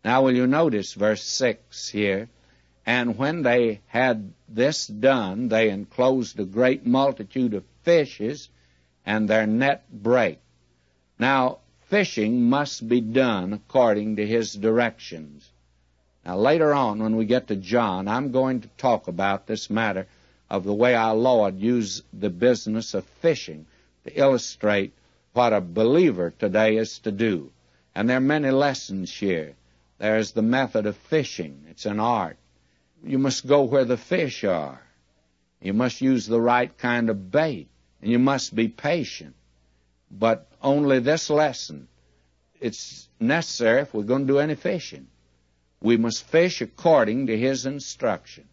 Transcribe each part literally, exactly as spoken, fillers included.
Now will you notice verse six here? And when they had this done, they enclosed a great multitude of fishes, and their net brake. Now, fishing must be done according to his directions. Now, later on, when we get to John, I'm going to talk about this matter of the way our Lord used the business of fishing to illustrate what a believer today is to do. And there are many lessons here. There's the method of fishing. It's an art. You must go where the fish are. You must use the right kind of bait. And you must be patient. But only this lesson, it's necessary if we're going to do any fishing. We must fish according to his instructions.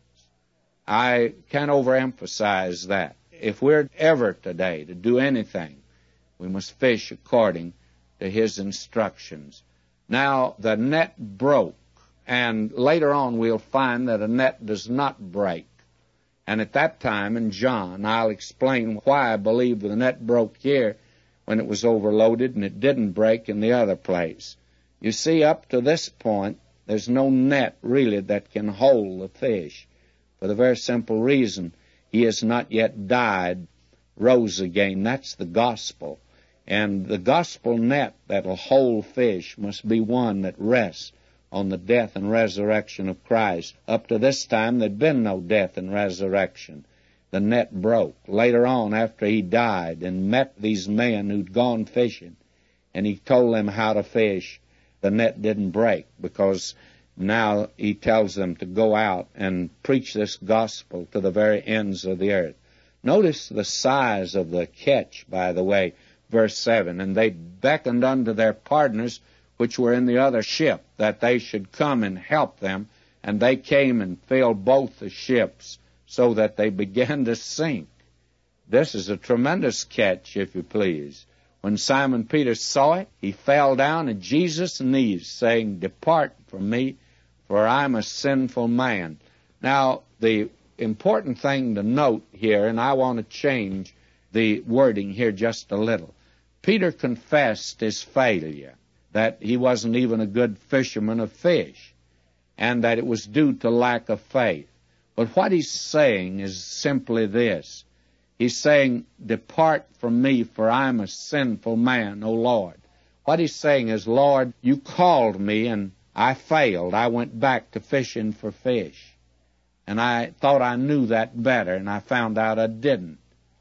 I can't overemphasize that. If we're ever today to do anything, we must fish according to his instructions. Now, the net broke, and later on we'll find that a net does not break. And at that time in John, I'll explain why I believe the net broke here when it was overloaded and it didn't break in the other place. You see, up to this point, there's no net really that can hold the fish, for the very simple reason he has not yet died, rose again. That's the gospel. And the gospel net that'll hold fish must be one that rests on the death and resurrection of Christ. Up to this time, there'd been no death and resurrection. The net broke. Later on, after he died and met these men who'd gone fishing, and he told them how to fish, the net didn't break, because now he tells them to go out and preach this gospel to the very ends of the earth. Notice the size of the catch, by the way, verse seven. And they beckoned unto their partners which were in the other ship, that they should come and help them. And they came and filled both the ships, so that they began to sink. This is a tremendous catch, if you please. When Simon Peter saw it, he fell down at Jesus' knees, saying, Depart from me, for I'm a sinful man. Now, the important thing to note here, and I want to change the wording here just a little. Peter confessed his failure, that he wasn't even a good fisherman of fish, and that it was due to lack of faith. But what he's saying is simply this. He's saying, Depart from me, for I'm a sinful man, O Lord. What he's saying is, Lord, you called me, and I failed. I went back to fishing for fish. And I thought I knew that better, and I found out I didn't.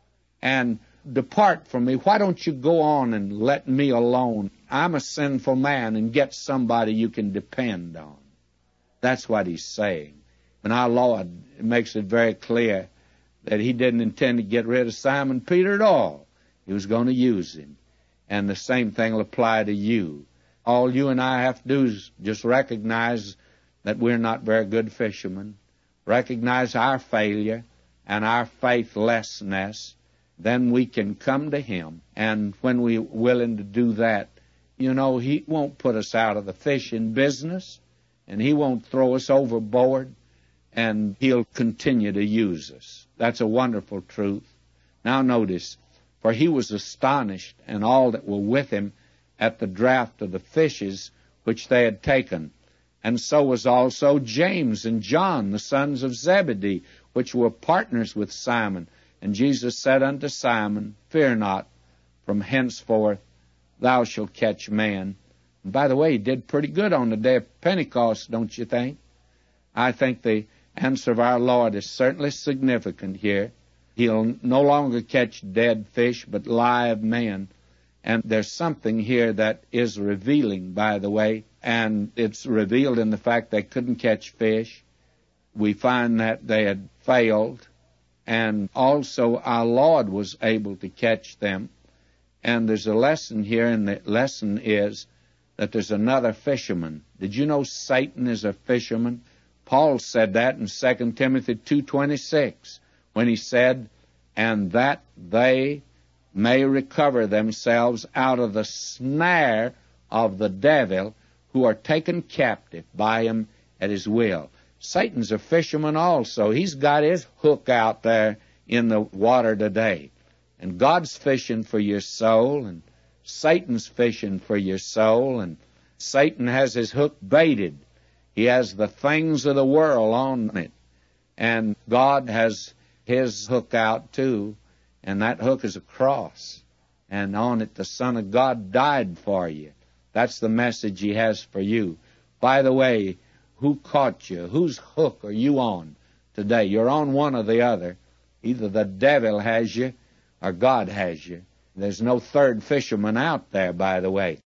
And depart from me. Why don't you go on and let me alone? I'm a sinful man, and get somebody you can depend on. That's what he's saying. And our Lord makes it very clear that he didn't intend to get rid of Simon Peter at all. He was going to use him. And the same thing will apply to you. All you and I have to do is just recognize that we're not very good fishermen, recognize our failure and our faithlessness. Then we can come to him. And when we're willing to do that, you know, he won't put us out of the fishing business, and he won't throw us overboard, and he'll continue to use us. That's a wonderful truth. Now notice, for he was astonished, and all that were with him, at the draught of the fishes which they had taken. And so was also James and John, the sons of Zebedee, which were partners with Simon. And Jesus said unto Simon, Fear not, from henceforth thou shalt catch men. And by the way, he did pretty good on the day of Pentecost, don't you think? I think the answer of our Lord is certainly significant here. He'll no longer catch dead fish, but live men. And there's something here that is revealing, by the way, and it's revealed in the fact they couldn't catch fish. We find that they had failed, and also our Lord was able to catch them. And there's a lesson here, and the lesson is that there's another fisherman. Did you know Satan is a fisherman? Paul said that in Second Timothy two twenty-six, when he said, And that they may recover themselves out of the snare of the devil, who are taken captive by him at his will. Satan's a fisherman also. He's got his hook out there in the water today. And God's fishing for your soul, and Satan's fishing for your soul, and Satan has his hook baited. He has the things of the world on it. And God has his hook out too, and that hook is a cross. And on it the Son of God died for you. That's the message he has for you. By the way, who caught you? Whose hook are you on today? You're on one or the other. Either the devil has you or God has you. There's no third fisherman out there, by the way.